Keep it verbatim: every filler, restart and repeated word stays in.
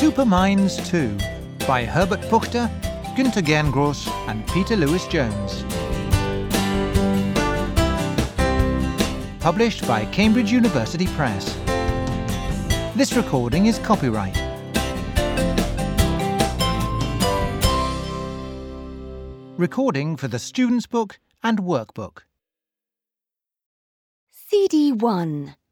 Superminds two by Herbert Puchter, Günter Gerngross and Peter Lewis-Jones. Published by Cambridge University Press. This recording is copyright. Recording for the Student's Book and Workbook. C D one.